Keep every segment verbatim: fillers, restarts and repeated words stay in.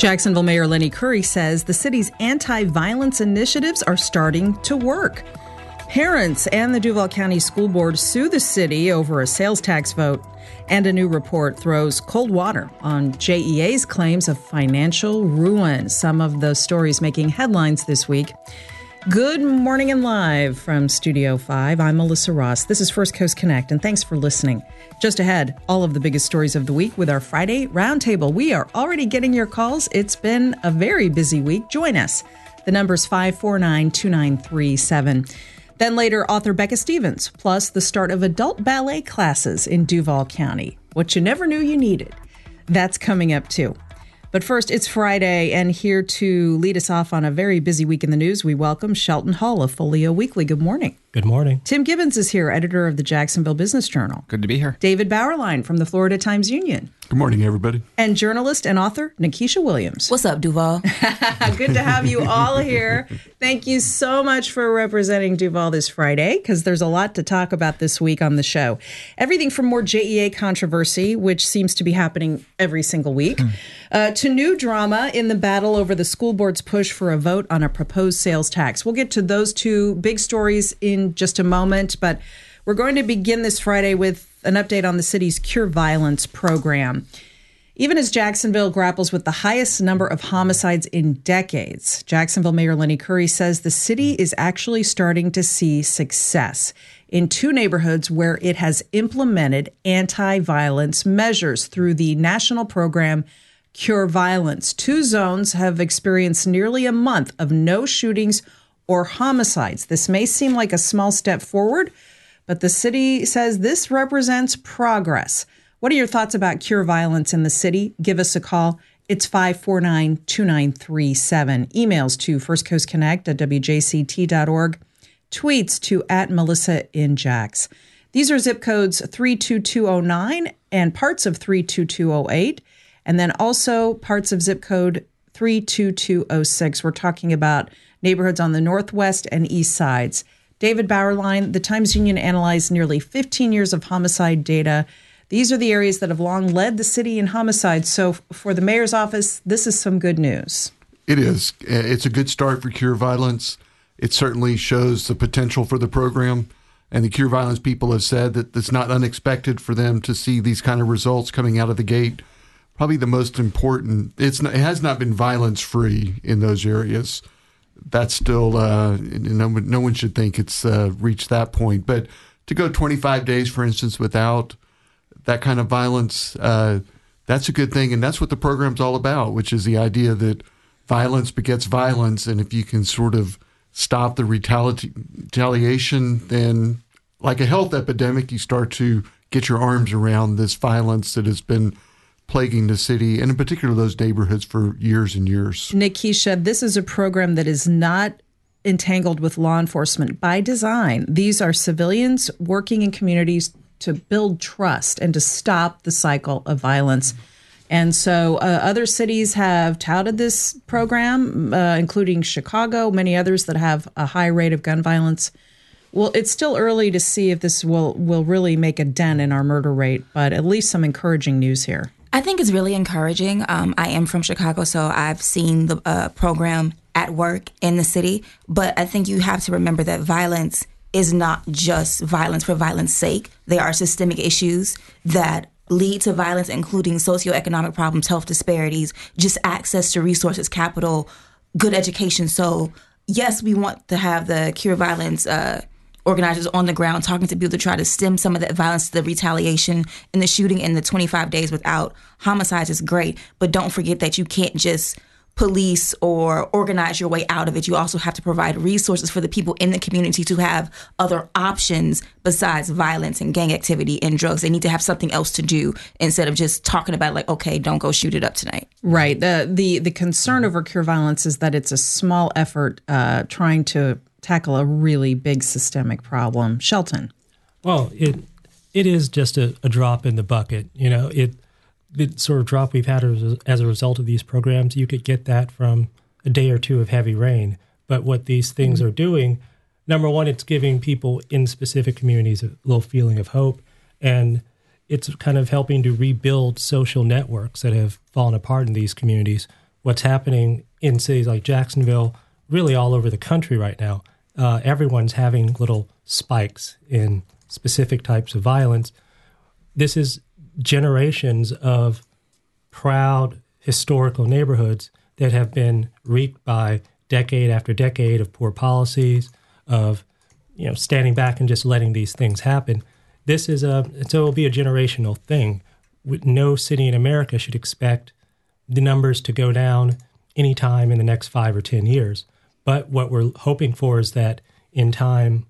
Jacksonville Mayor Lenny Curry says the city's anti-violence initiatives are starting to work. Parents and the Duval County School Board sue the city over a sales tax vote, and a new report throws cold water on J E A's claims of financial ruin. Some of the stories making headlines this week. Good morning and live from Studio five. I'm Melissa Ross. This is First Coast Connect, and thanks for listening. Just ahead, all of the biggest stories of the week with our Friday Roundtable. We are already getting your calls. It's been a very busy week. Join us. The number's five four nine, two nine three seven. Then later, author Becca Stevens, plus the start of adult ballet classes in Duval County. What you never knew you needed. That's coming up, too. But first, it's Friday, and here to lead us off on a very busy week in the news, we welcome Shelton Hall of Folio Weekly. Good morning. Good morning. Tim Gibbons is here, editor of the Jacksonville Business Journal. Good to be here. David Bauerlein from the Florida Times-Union. Good morning, everybody. And journalist and author Nikisha Williams. What's up, Duval? Good to have you all here. Thank you so much for representing Duval this Friday, because there's a lot to talk about this week on the show. Everything from more J E A controversy, which seems to be happening every single week, uh, to new drama in the battle over the school board's push for a vote on a proposed sales tax. We'll get to those two big stories in just a moment, but we're going to begin this Friday with an update on the city's Cure Violence program. Even as Jacksonville grapples with the highest number of homicides in decades, Jacksonville Mayor Lenny Curry says the city is actually starting to see success in two neighborhoods where it has implemented anti-violence measures through the national program Cure Violence. Two zones have experienced nearly a month of no shootings or homicides. This may seem like a small step forward, but the city says this represents progress. What are your thoughts about Cure Violence in the city? Give us a call. It's five four nine, two nine three seven. Emails to First Coast Connect at W J C T dot org. Tweets to at Melissa in Jax. These are zip codes three two two oh nine and parts of three two two oh eight, and then also parts of zip code three two two oh six. We're talking about neighborhoods on the northwest and east sides. David Bauerlein, the Times-Union analyzed nearly fifteen years of homicide data. These are the areas that have long led the city in homicides. So for the mayor's office, this is some good news. It is. It's a good start for Cure Violence. It certainly shows the potential for the program. And the Cure Violence people have said that it's not unexpected for them to see these kind of results coming out of the gate. Probably the most important, it's not, it has not been violence-free in those areas. That's still, uh, no, no one should think it's uh, reached that point. But to go twenty-five days, for instance, without that kind of violence, uh, that's a good thing. And that's what the program's all about, which is the idea that violence begets violence. And if you can sort of stop the retali- retaliation, then like a health epidemic, you start to get your arms around this violence that has been plaguing the city, and in particular those neighborhoods, for years and years. Nikisha, this is a program that is not entangled with law enforcement by design. These are civilians working in communities to build trust and to stop the cycle of violence. And so uh, other cities have touted this program, uh, including Chicago, many others that have a high rate of gun violence. Well, it's still early to see if this will, will really make a dent in our murder rate, but at least some encouraging news here. I think it's really encouraging. Um, I am from Chicago, so I've seen the uh, program at work in the city. But I think you have to remember that violence is not just violence for violence sake. There are systemic issues that lead to violence, including socioeconomic problems, health disparities, just access to resources, capital, good education. So, yes, we want to have the Cure Violence uh organizers on the ground talking to people to try to stem some of that violence, the retaliation and the shooting in the twenty-five days without homicides is great. But don't forget that you can't just police or organize your way out of it. You also have to provide resources for the people in the community to have other options besides violence and gang activity and drugs. They need to have something else to do instead of just talking about like, okay, don't go shoot it up tonight. Right. The the, the concern over Cure Violence is that it's a small effort uh, trying to tackle a really big systemic problem. Shelton. Well, it it is just a, a drop in the bucket. You know, it the sort of drop we've had as, as a result of these programs, you could get that from a day or two of heavy rain. But what these things mm-hmm. are doing, number one, it's giving people in specific communities a little feeling of hope. And it's kind of helping to rebuild social networks that have fallen apart in these communities what's happening in cities like Jacksonville, really all over the country right now. Uh, everyone's having little spikes in specific types of violence. This is generations of proud historical neighborhoods that have been wreaked by decade after decade of poor policies, of you know standing back and just letting these things happen. This is a so it will be a generational thing. No city in America should expect the numbers to go down anytime in the next five or ten years. But what we're hoping for is that in time,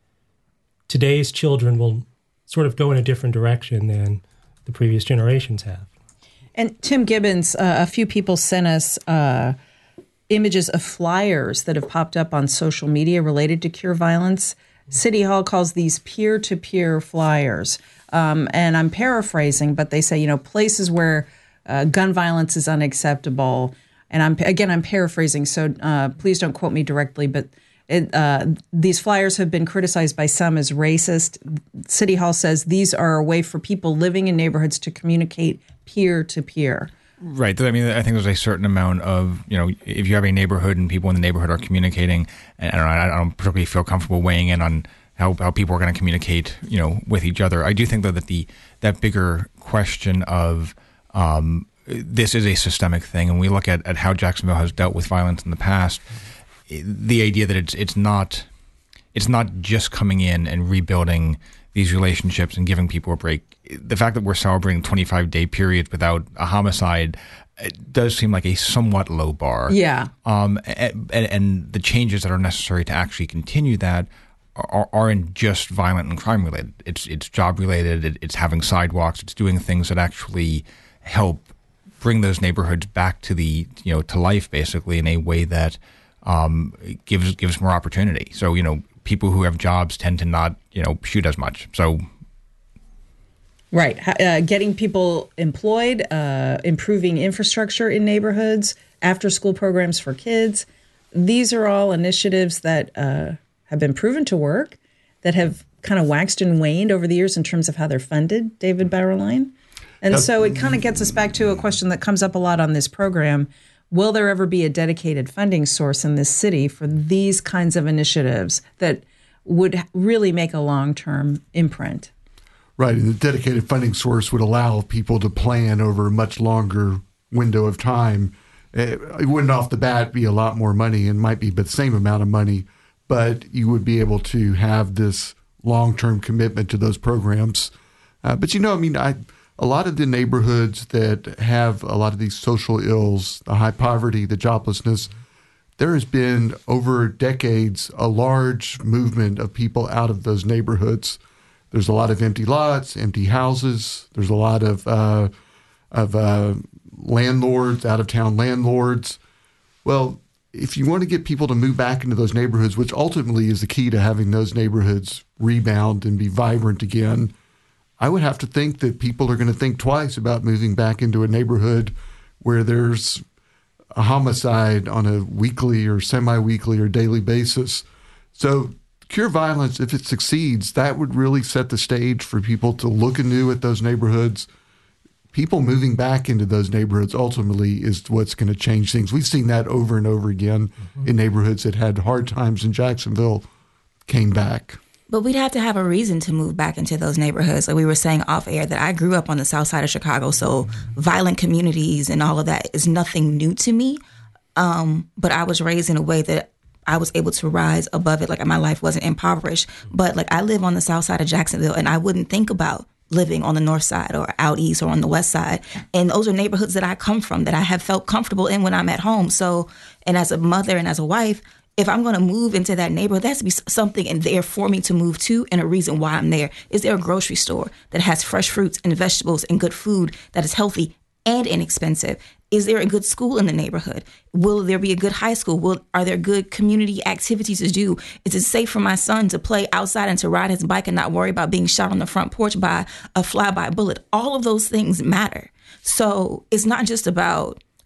today's children will sort of go in a different direction than the previous generations have. And Tim Gibbons, uh, a few people sent us uh, images of flyers that have popped up on social media related to Cure Violence. City Hall calls these peer-to-peer flyers. Um, and I'm paraphrasing, but they say, you know, places where uh, gun violence is unacceptable. And I'm again, I'm paraphrasing, so uh, please don't quote me directly, but it, uh, these flyers have been criticized by some as racist. City Hall says these are a way for people living in neighborhoods to communicate peer-to-peer. Right. I mean, I think there's a certain amount of, you know, if you have a neighborhood and people in the neighborhood are communicating, and I don't, know, I don't particularly feel comfortable weighing in on how, how people are going to communicate, you know, with each other. I do think, though, that the that bigger question of um, this is a systemic thing, and we look at, at how Jacksonville has dealt with violence in the past, the idea that it's it's not it's not just coming in and rebuilding these relationships and giving people a break. The fact that we're celebrating twenty-five day periods without a homicide, it does seem like a somewhat low bar. Yeah. Um, and, and the changes that are necessary to actually continue that are, aren't just violent and crime related. It's it's job related. It's having sidewalks. It's doing things that actually help bring those neighborhoods back to the you know to life, basically, in a way that um, gives gives more opportunity. So you know. People who have jobs tend to not, you know, shoot as much. So, right, uh, getting people employed, uh, improving infrastructure in neighborhoods, after-school programs for kids. These are all initiatives that uh, have been proven to work, that have kind of waxed and waned over the years in terms of how they're funded. David Bauerlein, and so it kind of gets us back to a question that comes up a lot on this program. Will there ever be a dedicated funding source in this city for these kinds of initiatives that would really make a long-term imprint? Right, and the dedicated funding source would allow people to plan over a much longer window of time. It wouldn't off the bat be a lot more money, and might be but the same amount of money, but you would be able to have this long-term commitment to those programs. Uh, but, you know, I mean, I... A lot of the neighborhoods that have a lot of these social ills, the high poverty, the joblessness, there has been over decades a large movement of people out of those neighborhoods. There's a lot of empty lots, empty houses. There's a lot of uh, of uh, landlords, out-of-town landlords. Well, if you want to get people to move back into those neighborhoods, which ultimately is the key to having those neighborhoods rebound and be vibrant again, I would have to think that people are going to think twice about moving back into a neighborhood where there's a homicide on a weekly or semi-weekly or daily basis. So Cure Violence, if it succeeds, that would really set the stage for people to look anew at those neighborhoods. People moving back into those neighborhoods ultimately is what's going to change things. We've seen that over and over again mm-hmm. in neighborhoods that had hard times in Jacksonville, came back. But we'd have to have a reason to move back into those neighborhoods. Like we were saying off air, that I grew up on the south side of Chicago, so violent communities and all of that is nothing new to me. Um, but I was raised in a way that I was able to rise above it. Like my life wasn't impoverished. But like I live on the south side of Jacksonville, and I wouldn't think about living on the north side or out east or on the west side. And those are neighborhoods that I come from, that I have felt comfortable in when I'm at home. So, and as a mother and as a wife, if I'm going to move into that neighborhood, there has to be something in there for me to move to and a reason why I'm there. Is there a grocery store that has fresh fruits and vegetables and good food that is healthy and inexpensive? Is there a good school in the neighborhood? Will there be a good high school? Will, are there good community activities to do? Is it safe for my son to play outside and to ride his bike and not worry about being shot on the front porch by a fly-by bullet? All of those things matter. So it's not just about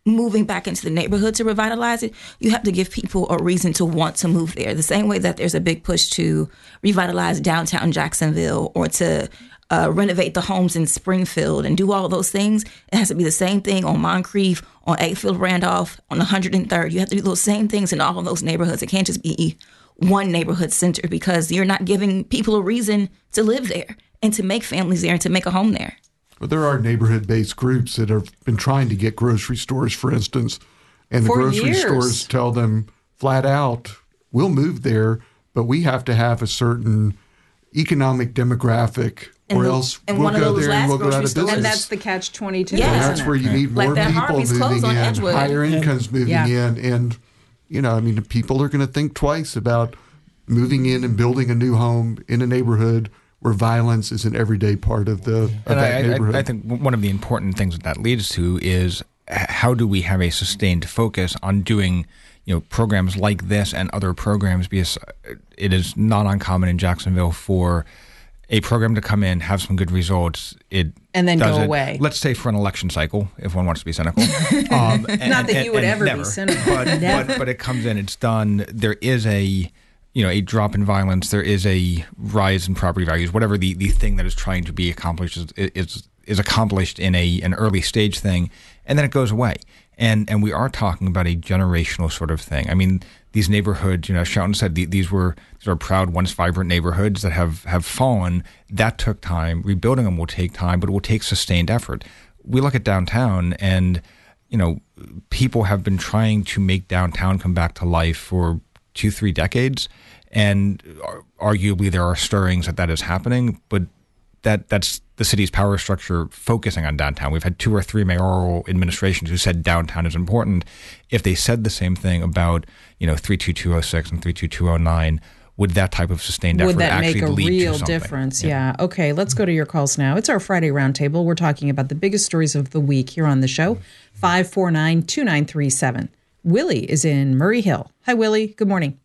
moving back into the neighborhood to revitalize it, you have to give people a reason to want to move there. The same way that there's a big push to revitalize downtown Jacksonville or to uh, renovate the homes in Springfield and do all those things, it has to be the same thing on Moncrief, on Eggfield Randolph, on one hundred third. You have to do those same things in all of those neighborhoods. It can't just be one neighborhood center because you're not giving people a reason to live there and to make families there and to make a home there. But there are neighborhood-based groups that have been trying to get grocery stores, for instance, and the For grocery years. stores tell them flat out, we'll move there, but we have to have a certain economic demographic, And or the- else and we'll one of go those there and last we'll go out grocery of stores- business. And that's the catch twenty-two. Yeah. And isn't that's it? where you need Like more that people Harvey's moving closed on in, Edgewood. higher incomes moving Yeah. in, and you know, I mean, people are going to think twice about moving in and building a new home in a neighborhood where violence is an everyday part of the of And that I, neighborhood. I, I think one of the important things that that leads to is h- how do we have a sustained focus on doing, you know, programs like this and other programs, because it is not uncommon in Jacksonville for a program to come in, have some good results, it And then does go it, away. Let's say for an election cycle, if one wants to be cynical. Um, and- Not that and- you would and ever be never. cynical. But, Never. but but it comes in, it's done. There is a you know a drop in violence. There is a rise in property values. Whatever the, the thing that is trying to be accomplished is is is accomplished in a an early stage thing, and then it goes away. And and we are talking about a generational sort of thing. I mean, these neighborhoods, you know, Shelton said the, these were these are proud, once vibrant neighborhoods that have, have fallen. That took time. Rebuilding them will take time, but it will take sustained effort. We look at downtown, and you know, people have been trying to make downtown come back to life for two, three decades, and arguably there are stirrings that that is happening, but that that's the city's power structure focusing on downtown. We've had two or three mayoral administrations who said downtown is important. If they said the same thing about, you know, three two two oh six and three two two oh nine, would that type of sustained effort Would that actually make a lead real to something? difference? Yeah. Okay, let's go to your calls now. It's our Friday Roundtable. We're talking about the biggest stories of the week here on the show. five four nine, two nine three seven. Willie is in Murray Hill. Hi, Willie. Good morning.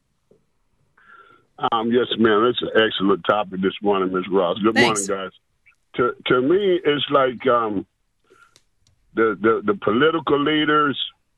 Um, yes, ma'am. It's an excellent topic this morning, Miz Ross. Good Thanks. morning, guys. To to me, it's like um, the, the the political leaders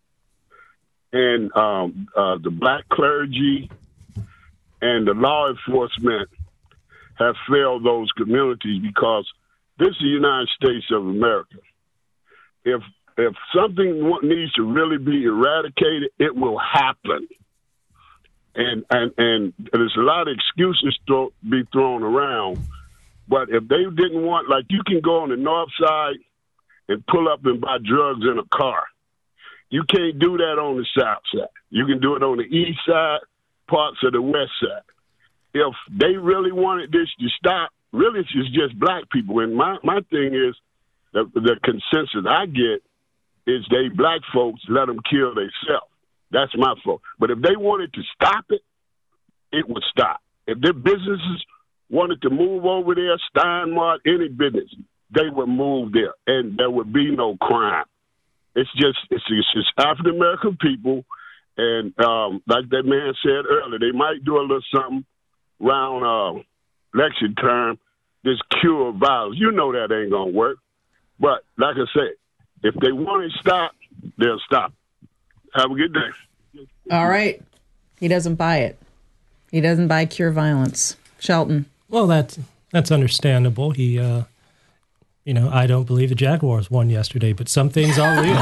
and um, uh, the black clergy and the law enforcement have failed those communities, because this is the United States of America. If if something wa- needs to really be eradicated, it will happen. And, and and there's a lot of excuses to be thrown around. But if they didn't want, like, you can go on the north side and pull up and buy drugs in a car. You can't do that on the south side. You can do it on the east side, parts of the west side. If they really wanted this to stop, really it's just black people. And my, my thing is, the, the consensus I get is they black folks let them kill themselves. That's my fault. But if they wanted to stop it, it would stop. If their businesses wanted to move over there, Steinmart, any business, they would move there, and there would be no crime. It's just it's, it's just African American people, and um, like that man said earlier, they might do a little something around uh, election term, this cure violence. You know that ain't gonna work. But like I said, if they want to stop, they'll stop. Have a good day. All right. He doesn't buy it. He doesn't buy cure violence. Shelton. Well, that's that's understandable. He, uh, you know, I don't believe the Jaguars won yesterday, but some things are real.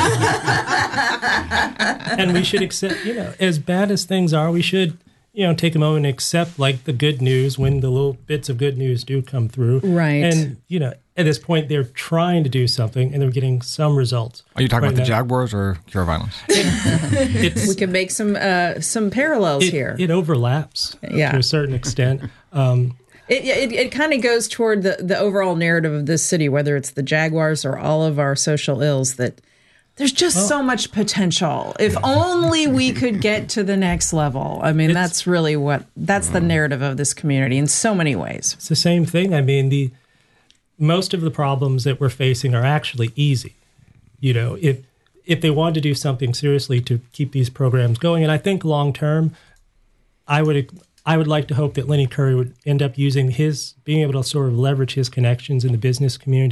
And we should accept, you know, as bad as things are, we should, you know, take a moment and accept, like, the good news when the little bits of good news do come through. Right. And, you know, at this point, they're trying to do something, and they're getting some results. Are you talking right about the now. Jaguars or Cure Violence? It's, We can make some uh, some parallels it, here. it overlaps Yeah. to a certain extent. Um, It it, it kind of goes toward the, the overall narrative of this city, whether it's the Jaguars or all of our social ills, that there's just so much potential. If only we could get to the next level. I mean, It's- that's really what, that's the narrative of this community in so many ways. It's the same thing. I mean, the most of the problems that we're facing are actually easy. You know, if if they wanted to do something seriously to keep these programs going, and I think long term, I would I would like to hope that Lenny Curry would end up using his being able to sort of leverage his connections in the business community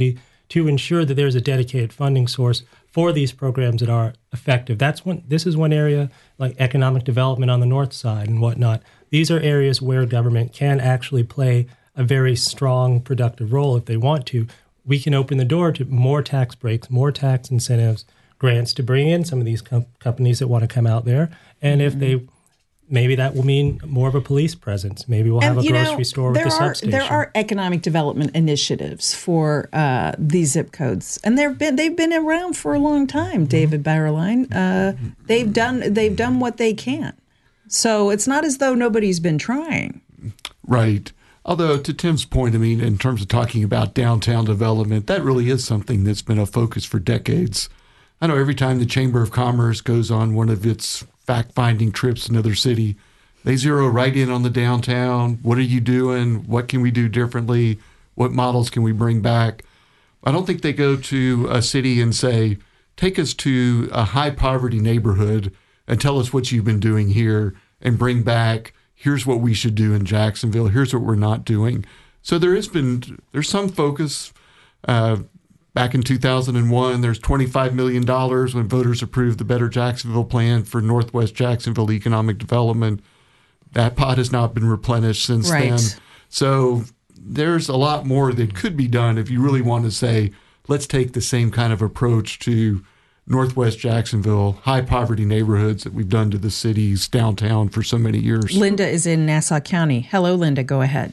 to ensure that there's a dedicated funding source for these programs that are effective. That's one. This is one area like economic development on the north side and whatnot. These are areas where government can actually play a very strong, productive role if they want to. We can open the door to more tax breaks, more tax incentives, grants to bring in some of these com- companies that want to come out there. And if they, maybe that will mean more of a police presence. Maybe we'll have And, a you grocery know, store with there a are, substation. There are economic development initiatives for uh, these zip codes, and they've been they've been around for a long time. David Bauerlein, uh, they've done they've done what they can. So it's not as though nobody's been trying. Right. Although, to Tim's point, I mean, in terms of talking about downtown development, that really is something that's been a focus for decades. I know every time the Chamber of Commerce goes on one of its fact-finding trips to another city, they zero right in on the downtown. What are you doing? What can we do differently? What models can we bring back? I don't think they go to a city and say, take us to a high-poverty neighborhood and tell us what you've been doing here and bring back, here's what we should do in Jacksonville. Here's what we're not doing. So there has been, there's some focus. Uh, back in two thousand one, there's twenty-five million dollars when voters approved the Better Jacksonville Plan for Northwest Jacksonville economic development. That pot has not been replenished since Right. then. So there's a lot more that could be done if you really want to say, let's take the same kind of approach to Northwest Jacksonville, high poverty neighborhoods that we've done to the city's downtown for so many years. Linda is in Nassau County. Hello, Linda. Go ahead.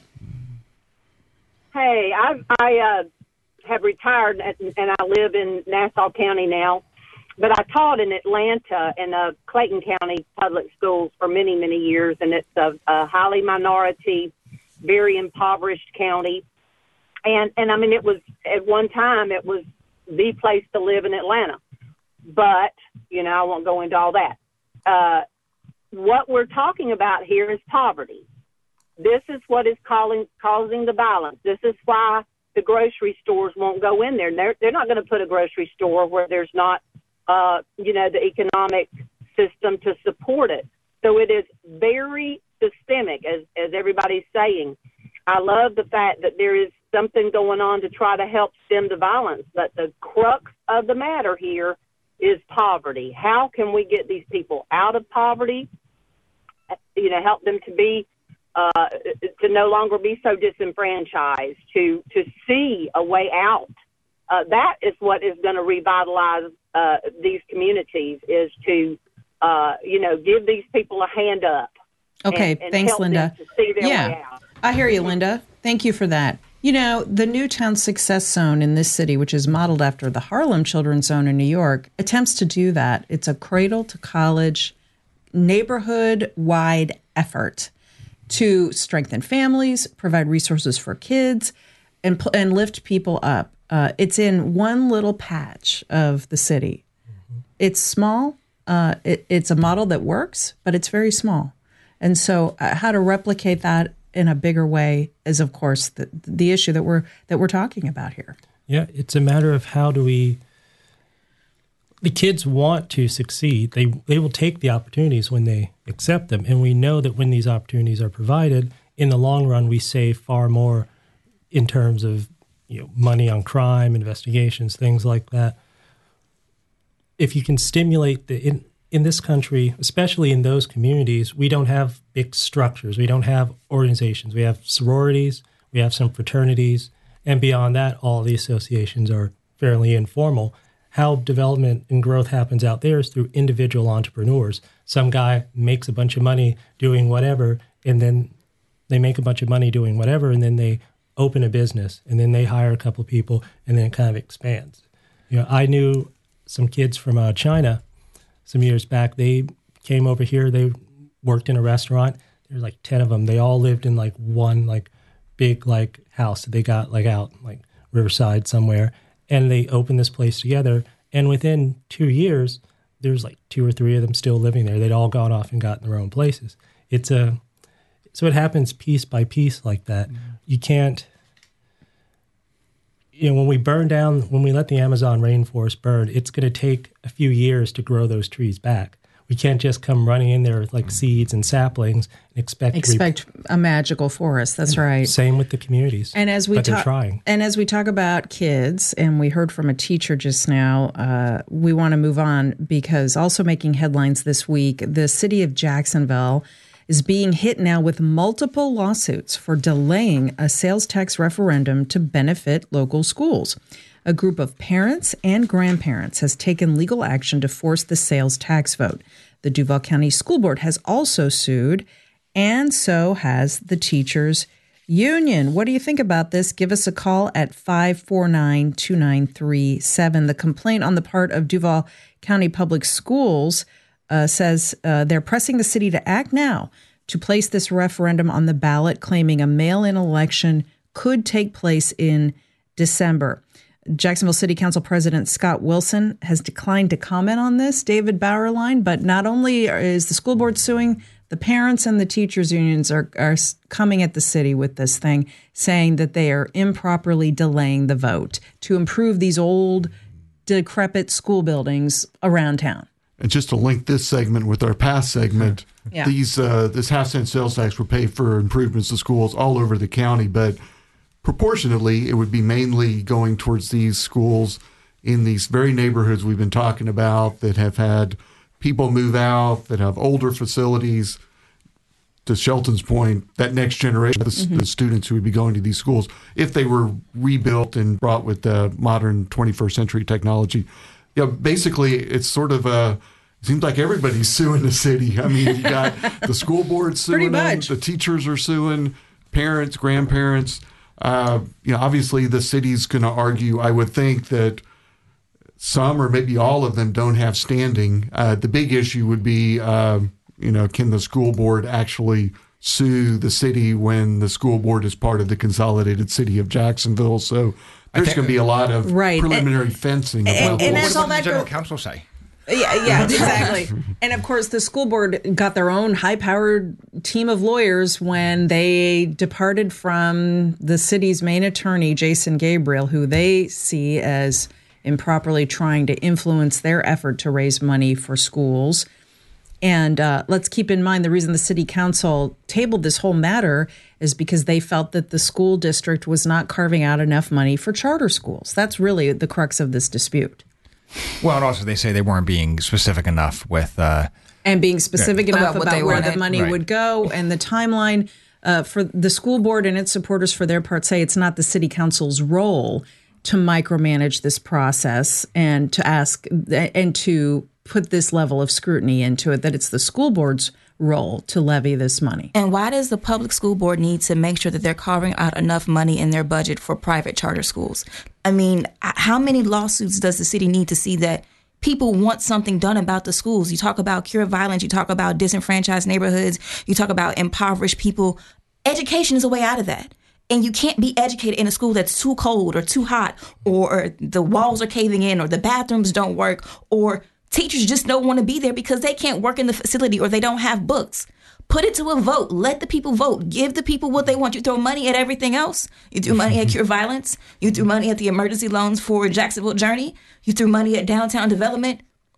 Hey, I I uh, have retired and and I live in Nassau County now, but I taught in Atlanta in uh, Clayton County public schools for many many years, and it's a, a highly minority, very impoverished county, and and I mean it was at one time it was the place to live in Atlanta. But, you know, I won't go into all that. Uh, what we're talking about here is poverty. This is what is calling, causing the violence. This is why the grocery stores won't go in there. They're, they're not going to put a grocery store where there's not, uh, you know, the economic system to support it. So it is very systemic, as, as everybody's saying. I love the fact that there is something going on to try to help stem the violence. But the crux of the matter here is poverty. How can we get these people out of poverty? You know, help them to be, uh, to no longer be so disenfranchised, to to see a way out. Uh, that is what is going to revitalize uh, these communities. Is to, uh, you know, give these people a hand up. Okay, and, and thanks, help Linda. them to see their yeah, way out. I hear you, Linda. Thank you for that. You know, the Newtown Success Zone in this city, which is modeled after the Harlem Children's Zone in New York, attempts to do that. It's a cradle-to-college, neighborhood-wide effort to strengthen families, provide resources for kids, and, and lift people up. Uh, it's in one little patch of the city. Mm-hmm. It's small. Uh, it, it's a model that works, but it's very small. And so uh, how to replicate that in a bigger way is, of course, the the issue that we're that we're talking about here. Yeah, it's a matter of how do we. The kids want to succeed. They they will take the opportunities when they accept them, and we know that when these opportunities are provided, in the long run, we save far more in terms of you know money on crime, investigations, things like that. If you can stimulate the in, in this country, especially in those communities, we don't have big structures. We don't have organizations. We have sororities. We have some fraternities. And beyond that, all the associations are fairly informal. How development and growth happens out there is through individual entrepreneurs. Some guy makes a bunch of money doing whatever, and then they make a bunch of money doing whatever, and then they open a business, and then they hire a couple of people, and then it kind of expands. You know, I knew some kids from uh, China some years back. They came over here. They worked in a restaurant. There were like ten of them. They all lived in like one like big like house that they got like out like Riverside somewhere. And they opened this place together. And within two years, there's like two or three of them still living there. They'd all gone off and gotten their own places. It's a so it happens piece by piece like that. Mm-hmm. You can't. You know, when we burn down, when we let the Amazon rainforest burn, it's going to take a few years to grow those trees back. We can't just come running in there with like seeds and saplings and expect expect re- a magical forest. That's right. Same with the communities. And as we but they're talk, trying. And as we talk about kids, and we heard from a teacher just now, uh, we want to move on because also making headlines this week, the city of Jacksonville is being hit now with multiple lawsuits for delaying a sales tax referendum to benefit local schools. A group of parents and grandparents has taken legal action to force the sales tax vote. The Duval County School Board has also sued, and so has the teachers union. What do you think about this? Give us a call at five four nine, two nine three seven. The complaint on the part of Duval County Public Schools uh, says uh, they're pressing the city to act now to place this referendum on the ballot, claiming a mail-in election could take place in December. Jacksonville City Council President Scott Wilson has declined to comment on this, David Bauerlein, but not only is the school board suing, the parents and the teachers unions are, are coming at the city with this thing, saying that they are improperly delaying the vote to improve these old, decrepit school buildings around town. And just to link this segment with our past segment, yeah. these uh, this half-cent sales tax will pay for improvements to schools all over the county, but proportionately, it would be mainly going towards these schools in these very neighborhoods we've been talking about that have had people move out, that have older facilities. To Shelton's point, that next generation, the, mm-hmm. the students who would be going to these schools, if they were rebuilt and brought with uh, modern twenty-first century technology, yeah, basically it's sort of a, it seems like everybody's suing the city. I mean, you got the school board suing them, the teachers are suing, parents, grandparents. Uh, you know, obviously the city's going to argue, I would think, that some or maybe all of them don't have standing. Uh, the big issue would be, uh, you know, can the school board actually sue the city when the school board is part of the consolidated city of Jacksonville? So there's going to be a lot of right. preliminary and, fencing. And, about and, this. and as all what does that the general go- counsel say? Yeah, yeah, exactly. And of course, the school board got their own high-powered team of lawyers when they departed from the city's main attorney, Jason Gabriel, who they see as improperly trying to influence their effort to raise money for schools. And uh, let's keep in mind the reason the city council tabled this whole matter is because they felt that the school district was not carving out enough money for charter schools. That's really the crux of this dispute. Well, and also they say they weren't being specific enough with... Uh, and being specific yeah. enough about, about where wanted. the money right. would go and the timeline. Uh, for the school board and its supporters, for their part, say it's not the city council's role to micromanage this process and to ask and to put this level of scrutiny into it, that it's the school board's role to levy this money. And why does the public school board need to make sure that they're carving out enough money in their budget for private charter schools? I mean, how many lawsuits does the city need to see that people want something done about the schools? You talk about cure violence, you talk about disenfranchised neighborhoods, you talk about impoverished people. Education is a way out of that. And you can't be educated in a school that's too cold or too hot, or the walls are caving in, or the bathrooms don't work, or teachers just don't want to be there because they can't work in the facility or they don't have books. Put it to a vote. Let the people vote. Give the people what they want. You throw money at everything else. You threw money at Cure Violence. You threw money at the emergency loans for Jacksonville Journey. You threw money at downtown development.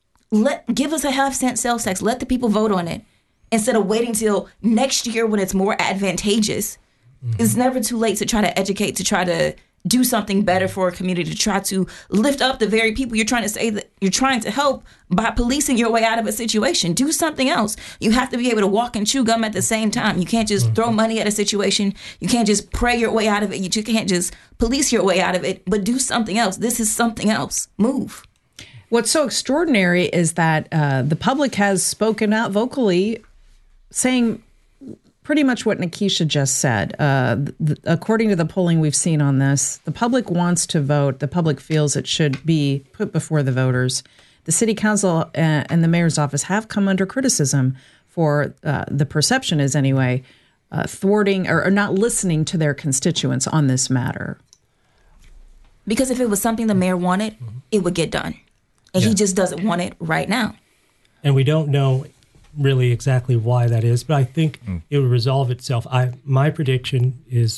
Let give us a half cent sales tax. Let the people vote on it instead of waiting till next year when it's more advantageous. Mm-hmm. It's never too late to try to educate, to try to do something better for a community, to try to lift up the very people you're trying to say that you're trying to help by policing your way out of a situation. Do something else. You have to be able to walk and chew gum at the same time. You can't just throw money at a situation. You can't just pray your way out of it. You can't just police your way out of it, but do something else. This is something else. Move. What's so extraordinary is that uh, the public has spoken out vocally saying pretty much what Nikisha just said. Uh, th- according to the polling we've seen on this, the public wants to vote. The public feels it should be put before the voters. The city council and, and the mayor's office have come under criticism for, uh, the perception is anyway, uh, thwarting or, or not listening to their constituents on this matter. Because if it was something the mayor wanted, it would get done. And yeah. he just doesn't want it right now. And we don't know really exactly why that is, but I think mm. it will resolve itself. I my prediction is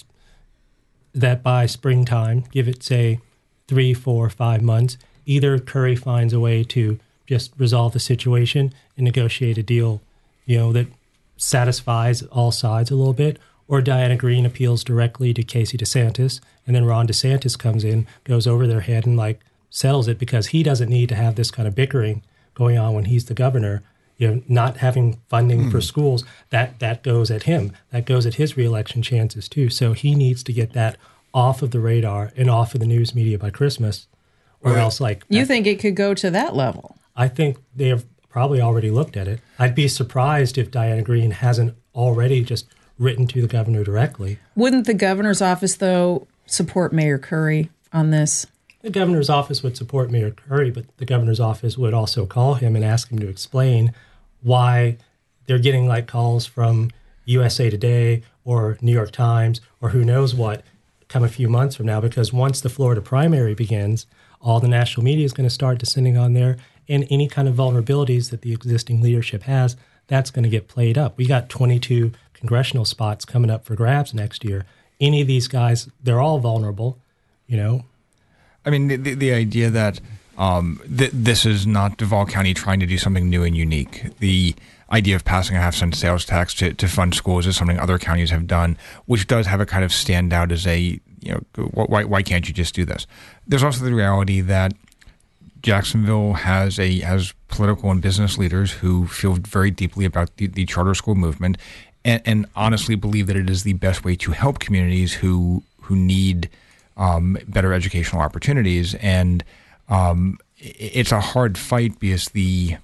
that by springtime, give it, say, three, four, five months, either Curry finds a way to just resolve the situation and negotiate a deal, you know, that satisfies all sides a little bit, or Diana Green appeals directly to Casey DeSantis, and then Ron DeSantis comes in, goes over their head and like settles it because he doesn't need to have this kind of bickering going on when he's the governor. You know, not having funding mm. for schools, that that goes at him. That goes at his reelection chances too. So he needs to get that off of the radar and off of the news media by Christmas, or right. else like you that, think it could go to that level? I think they have probably already looked at it. I'd be surprised if Diana Green hasn't already just written to the governor directly. Wouldn't the governor's office, though, support Mayor Curry on this? The governor's office would support Mayor Curry, but the governor's office would also call him and ask him to explain why they're getting like calls from U S A Today or New York Times or who knows what come a few months from now, because once the Florida primary begins, all the national media is going to start descending on there, and any kind of vulnerabilities that the existing leadership has, that's going to get played up. We got twenty-two congressional spots coming up for grabs next year. Any of these guys, they're all vulnerable, you know. I mean, the, the idea that um, th- this is not Duval County trying to do something new and unique. The idea of passing a half-cent sales tax to, to fund schools is something other counties have done, which does have a kind of stand out as a, you know, why, why can't you just do this? There's also the reality that Jacksonville has a has political and business leaders who feel very deeply about the, the charter school movement and, and honestly believe that it is the best way to help communities who who need um, better educational opportunities. And um, it's a hard fight because the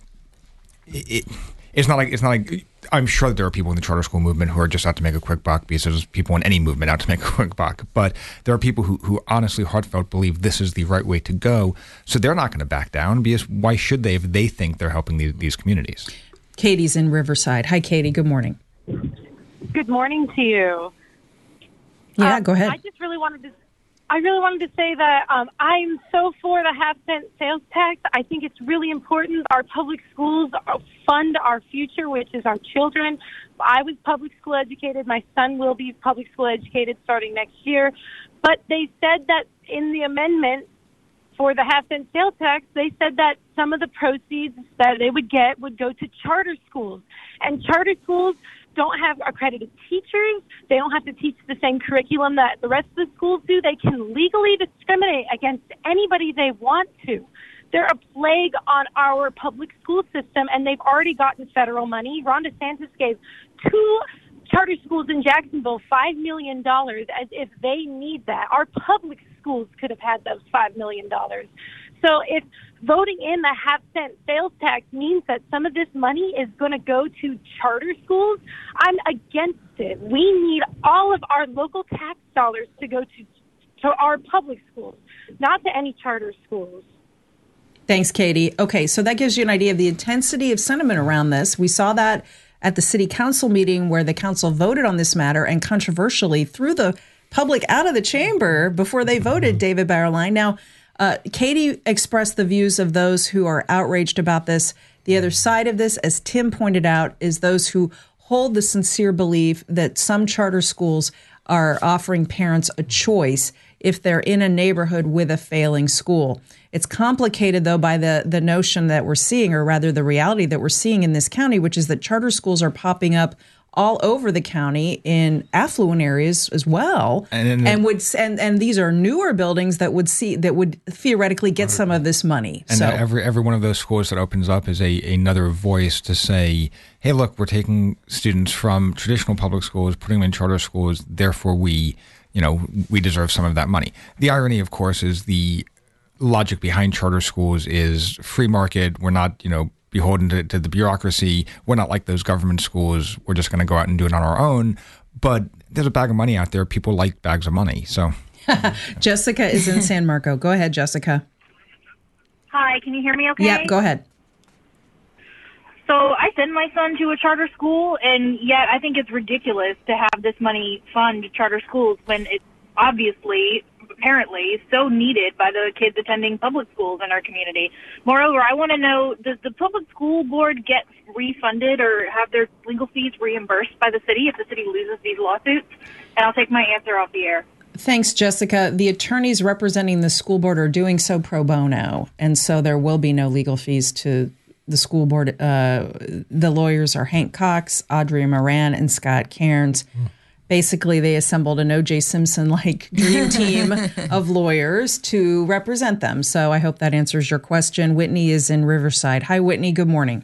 it, it's not like it's not like I'm sure that there are people in the charter school movement who are just out to make a quick buck, because there's people in any movement out to make a quick buck. But there are people who, who honestly, heartfelt believe this is the right way to go. So they're not going to back down, because why should they if they think they're helping these, these communities? Katie's in Riverside. Hi, Katie. Good morning. Good morning to you. Yeah, um, go ahead. I just really wanted to. I really wanted to say that um, I'm so for the half cent sales tax. I think it's really important. Our public schools fund our future, which is our children. I was public school educated. My son will be public school educated starting next year. But they said that in the amendment for the half cent sales tax, they said that some of the proceeds that they would get would go to charter schools. And charter schools don't have accredited teachers. They don't have to teach the same curriculum that the rest of the schools do. They can legally discriminate against anybody they want to. They're a plague on our public school system, and they've already gotten federal money. Ron DeSantis gave two charter schools in Jacksonville five million dollars as if they need that. Our public schools could have had those five million dollars. So if voting in the half-cent sales tax means that some of this money is going to go to charter schools, I'm against it. We need all of our local tax dollars to go to, to our public schools, not to any charter schools. Thanks, Katie. Okay, so that gives you an idea of the intensity of sentiment around this. We saw that at the city council meeting where the council voted on this matter and controversially threw the public out of the chamber before they voted, David Bauerlein. Now, Uh, Katie expressed the views of those who are outraged about this. The other side of this, as Tim pointed out, is those who hold the sincere belief that some charter schools are offering parents a choice if they're in a neighborhood with a failing school. It's complicated, though, by the, the notion that we're seeing, or rather the reality that we're seeing in this county, which is that charter schools are popping up all over the county in affluent areas as well, and and would and and these are newer buildings that would see that would theoretically get some of this money. And so every every one of those schools that opens up is a another voice to say, hey, look, we're taking students from traditional public schools, putting them in charter schools. Therefore, we you know we deserve some of that money. The irony, of course, is the logic behind charter schools is free market. We're not you know. beholden to, to the bureaucracy. We're not like those government schools. We're just going to go out and do it on our own. But there's a bag of money out there. People like bags of money. So, Jessica is in San Marco. Go ahead, Jessica. Hi, can you hear me okay? Yeah, go ahead. So I send my son to a charter school, and yet I think it's ridiculous to have this money fund charter schools when it's obviously apparently so needed by the kids attending public schools in our community. Moreover, I want to know, does the public school board get refunded or have their legal fees reimbursed by the city if the city loses these lawsuits? And I'll take my answer off the air. Thanks, Jessica. The attorneys representing the school board are doing so pro bono, and so there will be no legal fees to the school board. Uh, the lawyers are Hank Cox, Audrey Moran, and Scott Cairns. Mm. Basically, they assembled an O J Simpson-like dream team of lawyers to represent them. So I hope that answers your question. Whitney is in Riverside. Hi, Whitney. Good morning.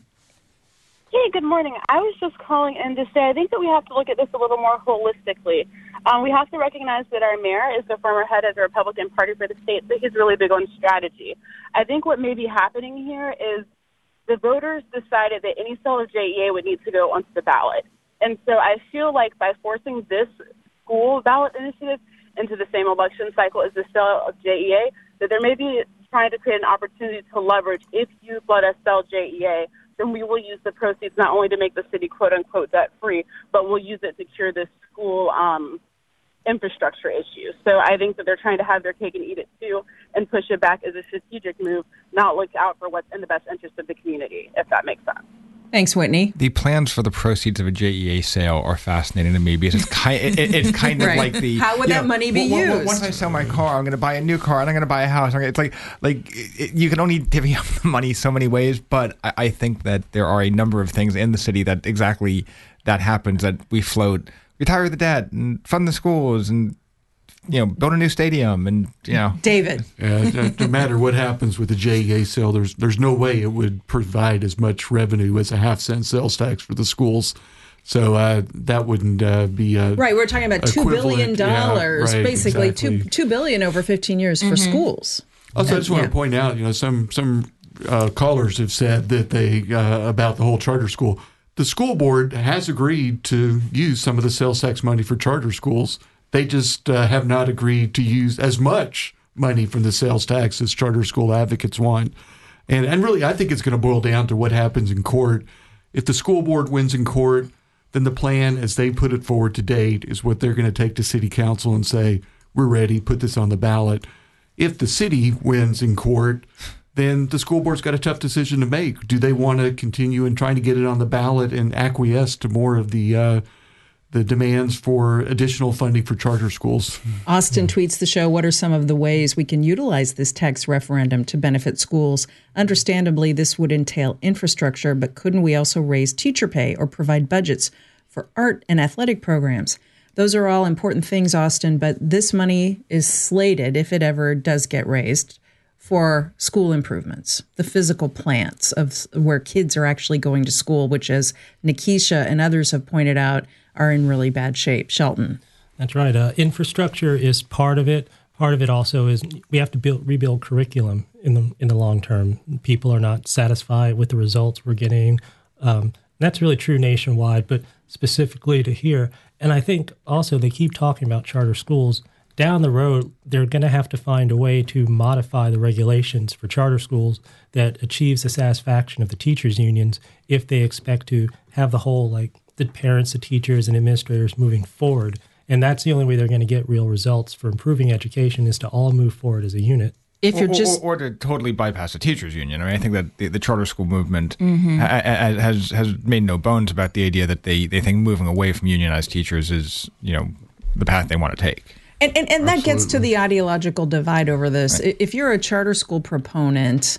Hey, good morning. I was just calling in to say I think that we have to look at this a little more holistically. Um, we have to recognize that our mayor is the former head of the Republican Party for the state, so he's really big on strategy. I think what may be happening here is the voters decided that any sale of J E A would need to go onto the ballot. And so I feel like by forcing this school ballot initiative into the same election cycle as the sale of J E A, that there may be trying to create an opportunity to leverage, if you let us sell J E A, then we will use the proceeds not only to make the city quote-unquote debt-free, but we'll use it to cure this school um, infrastructure issue. So I think that they're trying to have their cake and eat it too and push it back as a strategic move, not look out for what's in the best interest of the community, if that makes sense. Thanks, Whitney. The plans for the proceeds of a J E A sale are fascinating to me because it's kind, it, it's kind of right. like the how would that know, money be well, used? Well, once I sell my car, I'm going to buy a new car and I'm going to buy a house. It's like like it, you can only divvy up the money so many ways, but I, I think that there are a number of things in the city that exactly that happens, that we float, retire the debt and fund the schools and, you know, build a new stadium and, you know. David. Yeah, no matter what happens with the J E A sale, there's there's no way it would provide as much revenue as a half cent sales tax for the schools. So uh, that wouldn't uh, be a right. We're talking about two billion dollars, yeah, right, basically exactly. two two billion over fifteen years mm-hmm. for schools. Also, and, I just want yeah. to point out, you know, some some uh, callers have said that they uh, about the whole charter school. The school board has agreed to use some of the sales tax money for charter schools. They just uh, have not agreed to use as much money from the sales tax as charter school advocates want. And and really, I think it's going to boil down to what happens in court. If the school board wins in court, then the plan as they put it forward to date is what they're going to take to city council and say, we're ready, put this on the ballot. If the city wins in court, then the school board's got a tough decision to make. Do they want to continue in trying to get it on the ballot and acquiesce to more of the uh, the demands for additional funding for charter schools? Austin tweets the show, what are some of the ways we can utilize this tax referendum to benefit schools? Understandably, this would entail infrastructure, but couldn't we also raise teacher pay or provide budgets for art and athletic programs? Those are all important things, Austin, but this money is slated, if it ever does get raised, for school improvements, the physical plants of where kids are actually going to school, which, as Nikisha and others have pointed out, are in really bad shape. Shelton. That's right. Uh, infrastructure is part of it. Part of it also is we have to build, rebuild curriculum in the in the long term. People are not satisfied with the results we're getting. Um, that's really true nationwide, but specifically to here. And I think also they keep talking about charter schools. Down the road, they're going to have to find a way to modify the regulations for charter schools that achieves the satisfaction of the teachers' unions if they expect to have the whole, like, the parents, the teachers, and administrators moving forward. And that's the only way they're going to get real results for improving education, is to all move forward as a unit. If you're or, just or, or to totally bypass the teachers' union. I mean, I think that the, the charter school movement mm-hmm. ha- has has made no bones about the idea that they, they think moving away from unionized teachers is, you know, the path they want to take. And, and, and that gets to the ideological divide over this. Right. If you're a charter school proponent,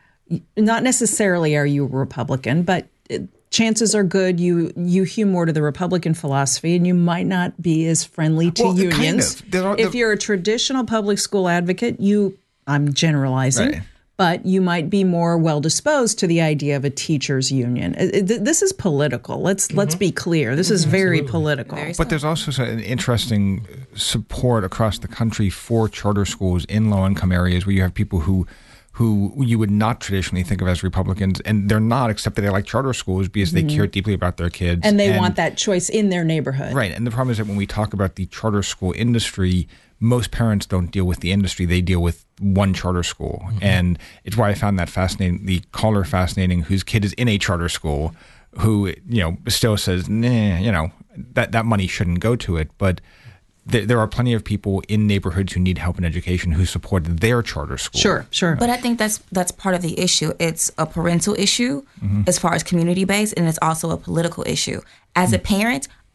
not necessarily are you a Republican, but chances are good you you hew more to the Republican philosophy, and you might not be as friendly to well, unions. Kind of. are, if you're a traditional public school advocate, you I'm generalizing, right. but you might be more well disposed to the idea of a teachers union. This is political. Let's mm-hmm. let's be clear. This mm-hmm. is very Absolutely. political. Very but there's also an interesting support across the country for charter schools in low income areas where you have people who. who you would not traditionally think of as Republicans, and they're not, except that they like charter schools because they mm-hmm. care deeply about their kids. And they and, want that choice in their neighborhood. Right. And the problem is that when we talk about the charter school industry, most parents don't deal with the industry. They deal with one charter school. Mm-hmm. And it's why I found that fascinating, the caller fascinating, whose kid is in a charter school, who, you know, still says, nah, you know, that, that money shouldn't go to it. But there are plenty of people in neighborhoods who need help in education who support their charter school. Sure, sure. But I think that's that's part of the issue. It's a parental issue mm-hmm. as far as community based, and it's also a political issue. As mm-hmm. a parent,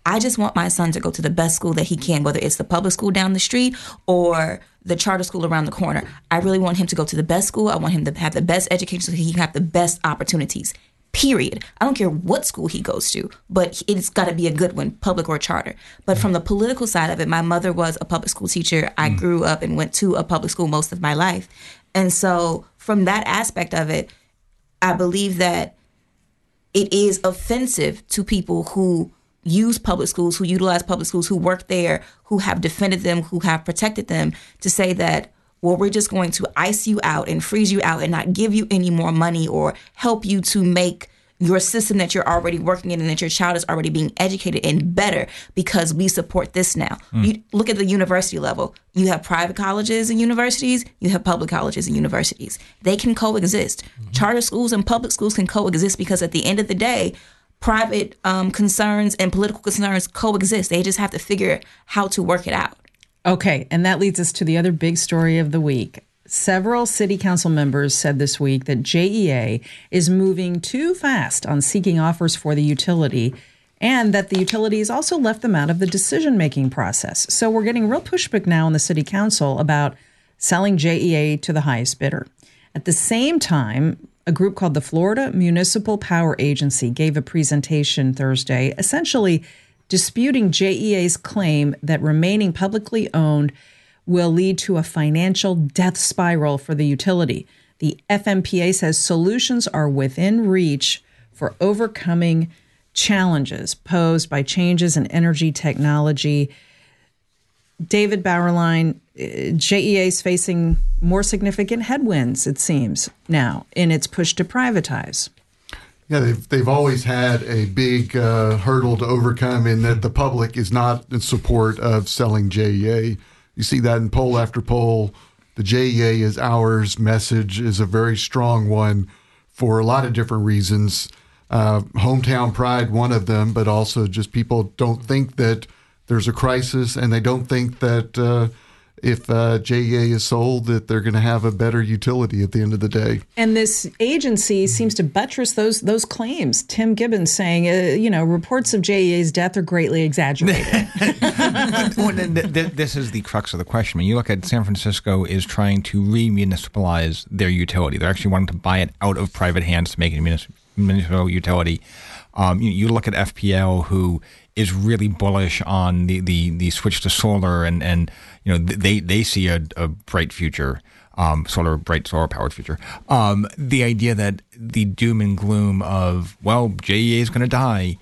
I just want my son to go to the best school that he can, whether it's the public school down the street or the charter school around the corner. I really want him to go to the best school. I want him to have the best education so he can have the best opportunities, period. I don't care what school he goes to, but it's got to be a good one, public or charter. But from the political side of it, my mother was a public school teacher. I mm. grew up and went to a public school most of my life. And so from that aspect of it, I believe that it is offensive to people who use public schools, who utilize public schools, who work there, who have defended them, who have protected them, to say that, well, we're just going to ice you out and freeze you out and not give you any more money or help you to make your system that you're already working in and that your child is already being educated in better because we support this now. Mm. You look at the university level. You have private colleges and universities. You have public colleges and universities. They can coexist. Mm-hmm. Charter schools and public schools can coexist because at the end of the day, private um, concerns and political concerns coexist. They just have to figure how to work it out. Okay, and that leads us to the other big story of the week. Several city council members said this week that J E A is moving too fast on seeking offers for the utility and that the utility has also left them out of the decision-making process. So we're getting real pushback now in the city council about selling J E A to the highest bidder. At the same time, a group called the Florida Municipal Power Agency gave a presentation Thursday essentially disputing J E A's claim that remaining publicly owned will lead to a financial death spiral for the utility. The F M P A says solutions are within reach for overcoming challenges posed by changes in energy technology. David Bauerlein, J E A is facing more significant headwinds, it seems, now in its push to privatize. Yeah, they've, they've always had a big uh, hurdle to overcome in that the public is not in support of selling J E A. You see that in poll after poll. The J E A is ours message is a very strong one for a lot of different reasons. Uh, hometown pride, one of them, but also just people don't think that there's a crisis, and they don't think that uh, if uh, J E A is sold, that they're going to have a better utility at the end of the day. And this agency seems to buttress those those claims. Tim Gibbons saying, uh, you know, reports of J E A's death are greatly exaggerated. Well, this is the crux of the question. When you look at San Francisco is trying to re-municipalize their utility. They're actually wanting to buy it out of private hands to make it a municipal, municipal utility. Um, you, you look at F P L, who is really bullish on the, the, the switch to solar, and, and you know they they see a, a bright future, um, solar bright solar powered future. Um, the idea that the doom and gloom of, well, J E A is going to die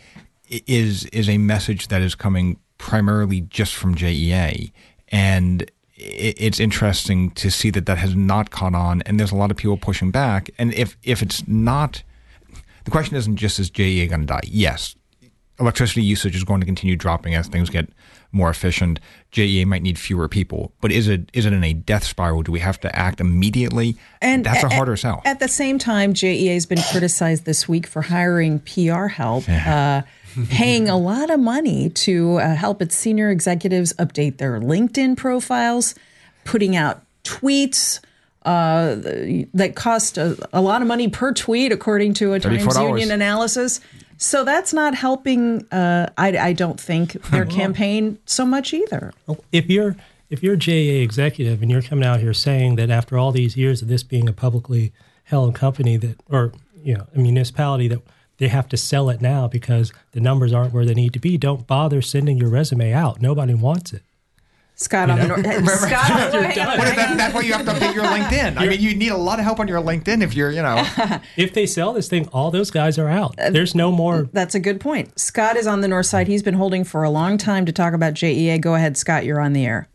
is is a message that is coming primarily just from J E A, and it, it's interesting to see that that has not caught on, and there's a lot of people pushing back. And if if it's not, the question isn't just, is J E A going to die? Yes. Electricity usage is going to continue dropping as things get more efficient. J E A might need fewer people, but is it is it in a death spiral? Do we have to act immediately? And that's a at, harder sell. At the same time, J E A has been criticized this week for hiring P R help, uh, paying a lot of money to uh, help its senior executives update their LinkedIn profiles, putting out tweets uh, that cost a, a lot of money per tweet, according to a Times Union analysis. So that's not helping, uh, I, I don't think, their campaign so much either. If you're if you're a J E A executive and you're coming out here saying that after all these years of this being a publicly held company that, or you know, a municipality, that they have to sell it now because the numbers aren't where they need to be, don't bother sending your resume out. Nobody wants it. Scott on the North. Scott on the North. That, that's why you have to update your LinkedIn. I mean, you need a lot of help on your LinkedIn if you're, you know. If they sell this thing, all those guys are out. There's no more. That's a good point. Scott is on the North Side. He's been holding for a long time to talk about J E A. Go ahead, Scott. You're on the air.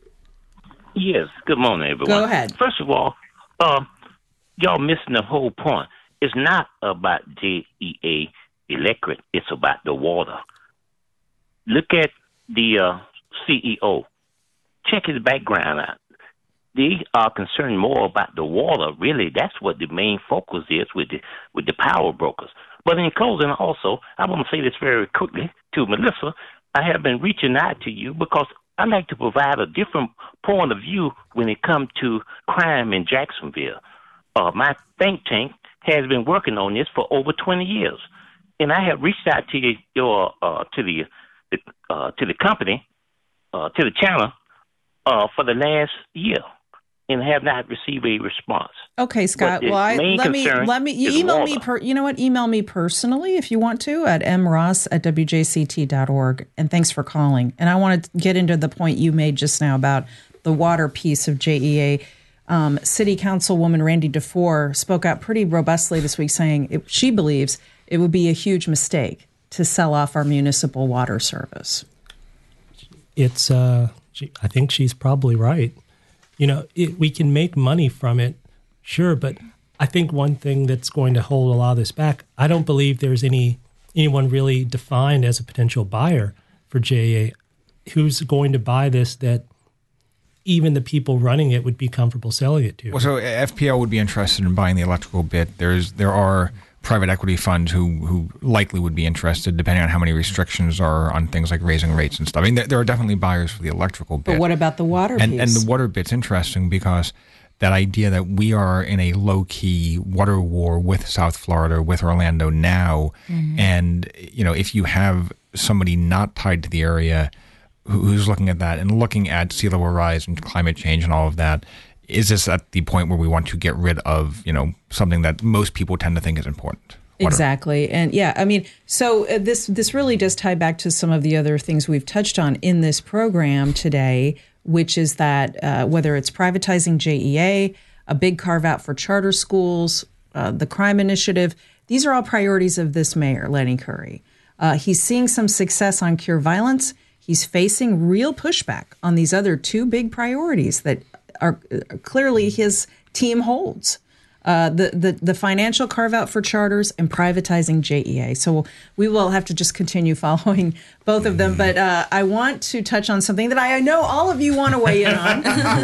Yes. Good morning, everyone. Go ahead. First of all, uh, y'all missing the whole point. It's not about J E A Electric. It's about the water. Look at the uh, C E O. Check his background out. They are concerned more about the water. Really, that's what the main focus is with the with the power brokers. But in closing, also, I want to say this very quickly to Melissa. I have been reaching out to you because I like to provide a different point of view when it comes to crime in Jacksonville. Uh, my think tank has been working on this for over twenty years, and I have reached out to your uh, to the, the uh, to the company, uh, to the channel, uh, for the last year, and have not received a response. Okay, Scott. Well, I, let me let me you email me. Per, you know what? Email me personally if you want to at m ross at w j c t dot org. And thanks for calling. And I want to get into the point you made just now about the water piece of J E A. Um, City Councilwoman Randy DeFore spoke out pretty robustly this week, saying it, she believes it would be a huge mistake to sell off our municipal water service. It's. Uh, she, I think she's probably right. You know, it, we can make money from it, sure, but I think one thing that's going to hold a lot of this back, I don't believe there's any anyone really defined as a potential buyer for J E A who's going to buy this that even the people running it would be comfortable selling it to. Well, so F P L would be interested in buying the electrical bit. There's there are private equity funds who who likely would be interested, depending on how many restrictions are on things like raising rates and stuff. I mean, there, there are definitely buyers for the electrical bit. But what about the water and, piece? And the water bit's interesting because that idea that we are in a low-key water war with South Florida, with Orlando now, mm-hmm. and you know, if you have somebody not tied to the area who's looking at that and looking at sea level rise and climate change and all of that, is this at the point where we want to get rid of, you know, something that most people tend to think is important? Water. Exactly. And yeah, I mean, so uh, this this really does tie back to some of the other things we've touched on in this program today, which is that uh, whether it's privatizing J E A, a big carve out for charter schools, uh, the crime initiative, these are all priorities of this mayor, Lenny Curry. Uh, he's seeing some success on Cure Violence. He's facing real pushback on these other two big priorities that are clearly his team holds. Uh, the, the, the financial carve out for charters and privatizing J E A. So we will have to just continue following both of them. But uh, I want to touch on something that I know all of you want to weigh in on.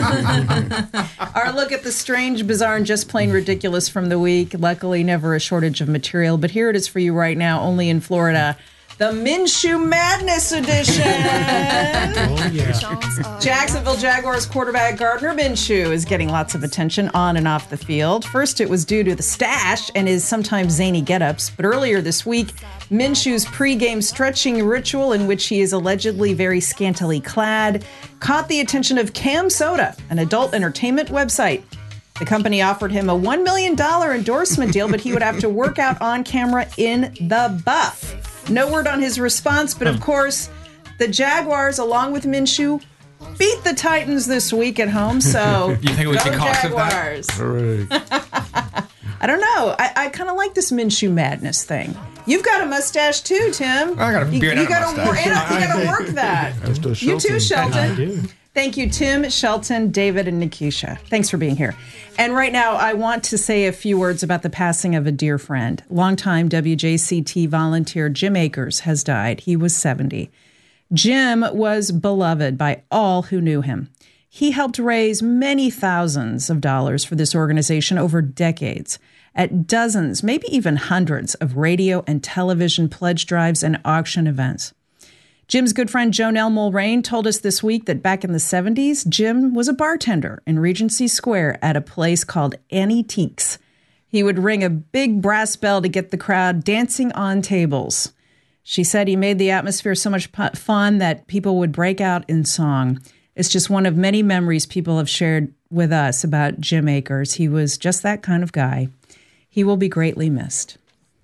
Our look at the strange, bizarre, and just plain ridiculous from the week. Luckily, never a shortage of material. But here it is for you right now, only in Florida. The Minshew Madness Edition. Oh, yeah. Jacksonville Jaguars quarterback Gardner Minshew is getting lots of attention on and off the field. First, it was due to the stash and his sometimes zany get-ups. But earlier this week, Minshew's pregame stretching ritual, in which he is allegedly very scantily clad, caught the attention of Cam Soda, an adult entertainment website. The company offered him a one million dollars endorsement deal, but he would have to work out on camera in the buff. No word on his response, but of course, the Jaguars, along with Minshew, beat the Titans this week at home. So, you think it was go because Jaguars. Of that? I don't know. I, I kind of like this Minshew madness thing. You've got a mustache too, Tim. I got a beard you, and you a gotta mustache. Work, yeah, you got to work that. You too, Shelton. I do. Thank you, Tim, Shelton, David, and Nikisha. Thanks for being here. And right now, I want to say a few words about the passing of a dear friend. Longtime W J C T volunteer Jim Akers has died. He was seventy. Jim was beloved by all who knew him. He helped raise many thousands of dollars for this organization over decades at dozens, maybe even hundreds of radio and television pledge drives and auction events. Jim's good friend Jonelle Mulrain told us this week that back in the seventies, Jim was a bartender in Regency Square at a place called Antiques. He would ring a big brass bell to get the crowd dancing on tables. She said he made the atmosphere so much fun that people would break out in song. It's just one of many memories people have shared with us about Jim Akers. He was just that kind of guy. He will be greatly missed.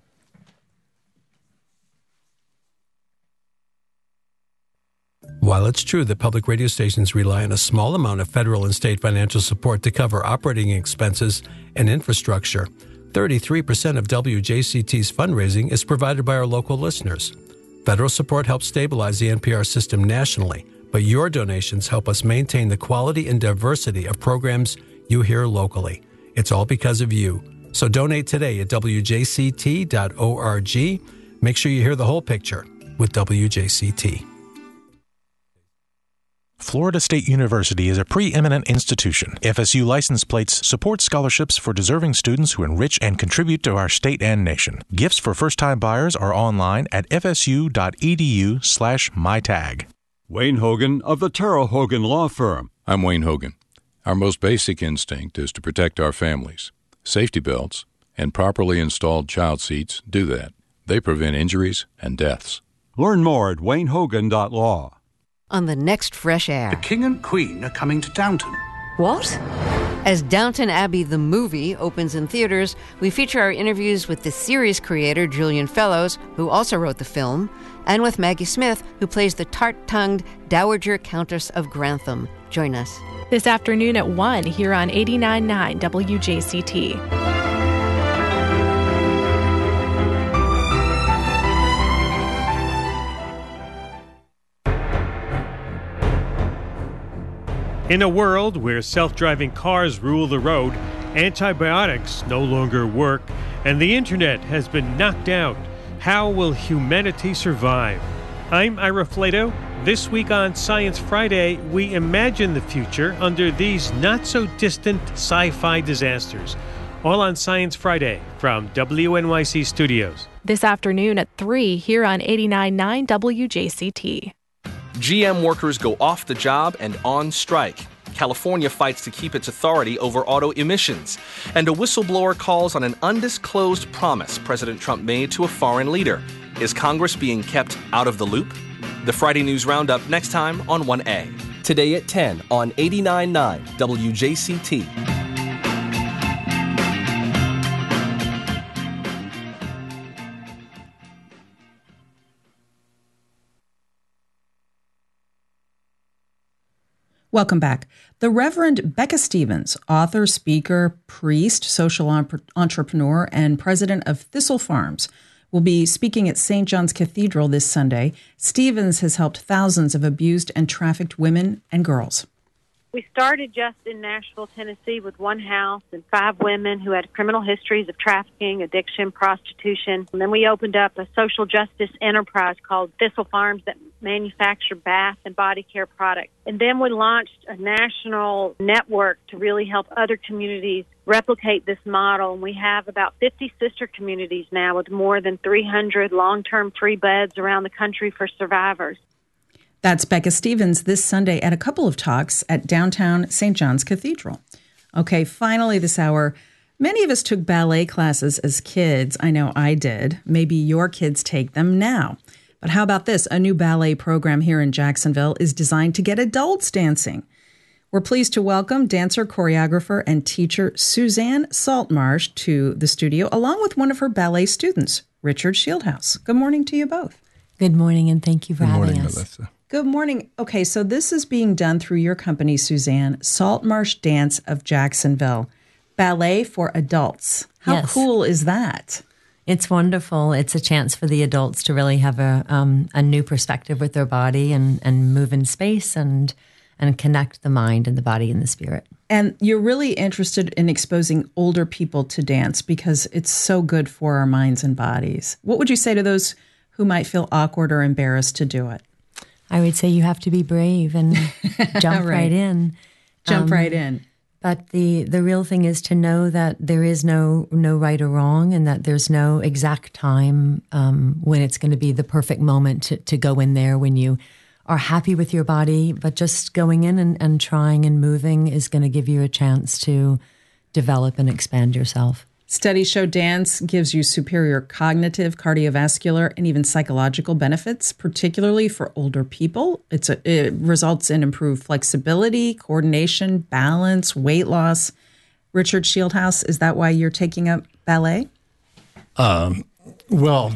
While it's true that public radio stations rely on a small amount of federal and state financial support to cover operating expenses and infrastructure, thirty-three percent of W J C T's fundraising is provided by our local listeners. Federal support helps stabilize the N P R system nationally, but your donations help us maintain the quality and diversity of programs you hear locally. It's all because of you. So donate today at w j c t dot org. Make sure you hear the whole picture with W J C T. Florida State University is a preeminent institution. F S U license plates support scholarships for deserving students who enrich and contribute to our state and nation. Gifts for first-time buyers are online at f s u dot e d u slash my tag. Wayne Hogan of the Terrell Hogan Law Firm. I'm Wayne Hogan. Our most basic instinct is to protect our families. Safety belts and properly installed child seats do that. They prevent injuries and deaths. Learn more at wayne hogan dot law. On the next Fresh Air. The King and Queen are coming to Downton. What? As Downton Abbey the movie opens in theaters, we feature our interviews with the series creator Julian Fellowes, who also wrote the film, and with Maggie Smith, who plays the tart-tongued Dowager Countess of Grantham. Join us. This afternoon at one here on eighty-nine point nine W J C T. In a world where self-driving cars rule the road, antibiotics no longer work, and the internet has been knocked out, how will humanity survive? I'm Ira Flato. This week on Science Friday, we imagine the future under these not-so-distant sci-fi disasters. All on Science Friday from W N Y C Studios. This afternoon at three here on eighty-nine point nine W J C T. G M workers go off the job and on strike. California fights to keep its authority over auto emissions. And a whistleblower calls on an undisclosed promise President Trump made to a foreign leader. Is Congress being kept out of the loop? The Friday News Roundup next time on one A. Today at ten on eighty-nine point nine W J C T. Welcome back. The Reverend Becca Stevens, author, speaker, priest, social entrepreneur, and president of Thistle Farms, will be speaking at Saint John's Cathedral this Sunday. Stevens has helped thousands of abused and trafficked women and girls. We started just in Nashville, Tennessee, with one house and five women who had criminal histories of trafficking, addiction, prostitution. And then we opened up a social justice enterprise called Thistle Farms that manufacture bath and body care products. And then we launched a national network to really help other communities replicate this model. And we have about fifty sister communities now with more than three hundred long-term free beds around the country for survivors. That's Becca Stevens this Sunday at a couple of talks at downtown Saint John's Cathedral. Okay, finally this hour, many of us took ballet classes as kids. I know I did. Maybe your kids take them now. But how about this? A new ballet program here in Jacksonville is designed to get adults dancing. We're pleased to welcome dancer, choreographer, and teacher Suzanne Saltmarsh to the studio, along with one of her ballet students, Richard Shieldhouse. Good morning to you both. Good morning, and thank you for Good having morning, us. Melissa. Good morning. Okay, so this is being done through your company, Suzanne, Saltmarsh Dance of Jacksonville. Ballet for adults. How Yes. cool is that? It's wonderful. It's a chance for the adults to really have a um, a new perspective with their body and, and move in space and and connect the mind and the body and the spirit. And you're really interested in exposing older people to dance because it's so good for our minds and bodies. What would you say to those who might feel awkward or embarrassed to do it? I would say you have to be brave and jump Right. right in. Jump right in. But the, the real thing is to know that there is no no right or wrong, and that there's no exact time um, when it's going to be the perfect moment to, to go in there when you are happy with your body. But just going in and, and trying and moving is going to give you a chance to develop and expand yourself. Studies show dance gives you superior cognitive, cardiovascular, and even psychological benefits, particularly for older people. It's a, it results in improved flexibility, coordination, balance, weight loss. Richard Shieldhouse, is that why you're taking up ballet? Um, well,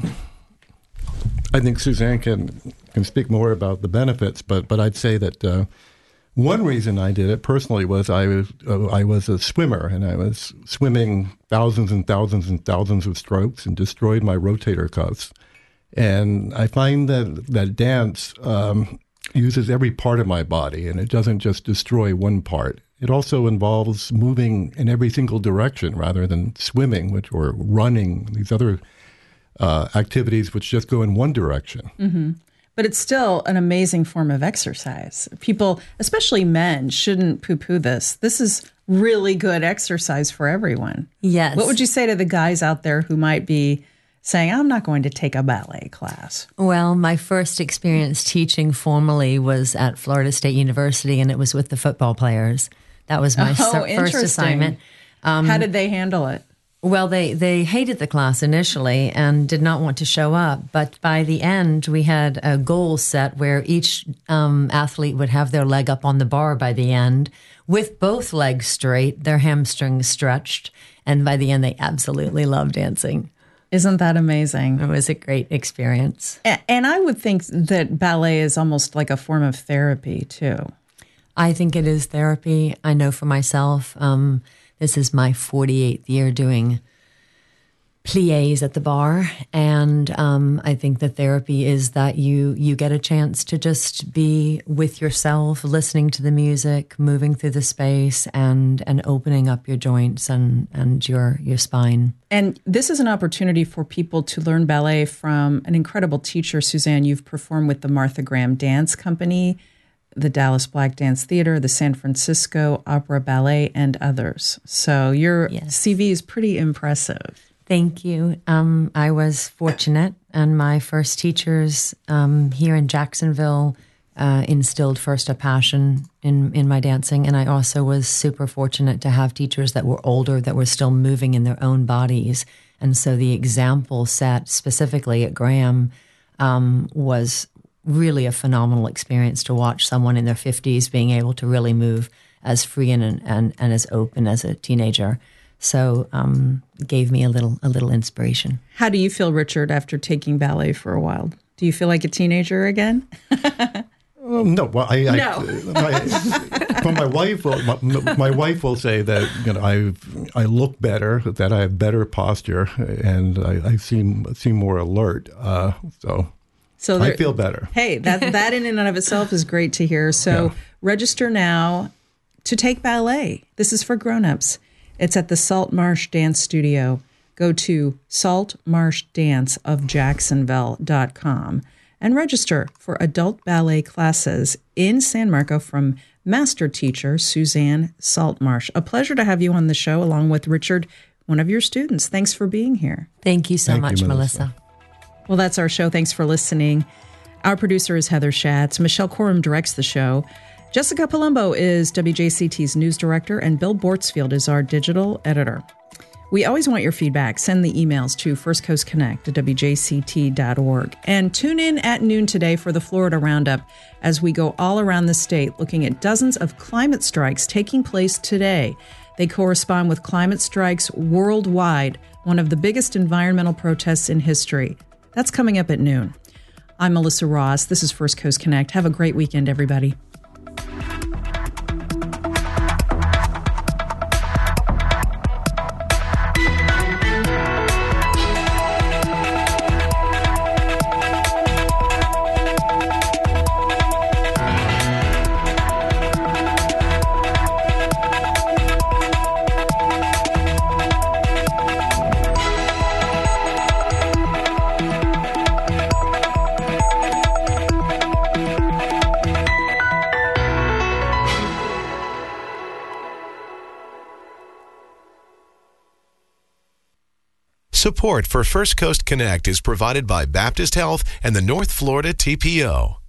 I think Suzanne can can speak more about the benefits, but but I'd say that uh, one reason I did it personally was I was uh, I was a swimmer, and I was swimming thousands and thousands and thousands of strokes and destroyed my rotator cuffs. And I find that that dance um, uses every part of my body, and it doesn't just destroy one part. It also involves moving in every single direction rather than swimming, which or running, these other uh, activities which just go in one direction. Mm-hmm. But it's still an amazing form of exercise. People, especially men, shouldn't poo-poo this. This is really good exercise for everyone. Yes. What would you say to the guys out there who might be saying, I'm not going to take a ballet class? Well, my first experience teaching formally was at Florida State University, and it was with the football players. That was my Oh, ser- first interesting. assignment. Um, How did they handle it? Well, they, they hated the class initially and did not want to show up. But by the end, we had a goal set where each um, athlete would have their leg up on the bar by the end with both legs straight, their hamstrings stretched. And by the end, they absolutely loved dancing. Isn't that amazing? It was a great experience. And I would think that ballet is almost like a form of therapy, too. I think it is therapy. I know for myself, um, this is my forty-eighth year doing pliés at the bar. And um, I think the therapy is that you you get a chance to just be with yourself, listening to the music, moving through the space, and and opening up your joints and, and your, your spine. And this is an opportunity for people to learn ballet from an incredible teacher. Suzanne, you've performed with the Martha Graham Dance Company, the Dallas Black Dance Theater, the San Francisco Opera Ballet, and others. So your yes. C V is pretty impressive. Thank you. Um, I was fortunate, and my first teachers um, here in Jacksonville uh, instilled first a passion in, in my dancing, and I also was super fortunate to have teachers that were older, that were still moving in their own bodies. And so the example set specifically at Graham um, was really a phenomenal experience to watch someone in their fifties being able to really move as free and and, and as open as a teenager. So um, gave me a little a little inspiration. How do you feel, Richard, after taking ballet for a while? Do you feel like a teenager again? um, no. Well, I, I no. my, but my wife will my, my wife will say that you know I I look better, that I have better posture, and I, I seem seem more alert. Uh, so. So there, I feel better. Hey, that that in and of itself is great to hear. So yeah. Register now to take ballet. This is for grown-ups. It's at the Salt Marsh Dance Studio. Go to salt marsh dance of jacksonville dot com and register for adult ballet classes in San Marco from master teacher Suzanne Saltmarsh. A pleasure to have you on the show along with Richard, one of your students. Thanks for being here. Thank you so Thank much, you, Melissa. Melissa. Well, that's our show. Thanks for listening. Our producer is Heather Schatz. Michelle Corum directs the show. Jessica Palumbo is W J C T's news director, and Bill Bortsfield is our digital editor. We always want your feedback. Send the emails to First Coast Connect at W J C T dot org. And tune in at noon today for the Florida Roundup as we go all around the state looking at dozens of climate strikes taking place today. They correspond with climate strikes worldwide, one of the biggest environmental protests in history. That's coming up at noon. I'm Melissa Ross. This is First Coast Connect. Have a great weekend, everybody. Support for First Coast Connect is provided by Baptist Health and the North Florida T P O.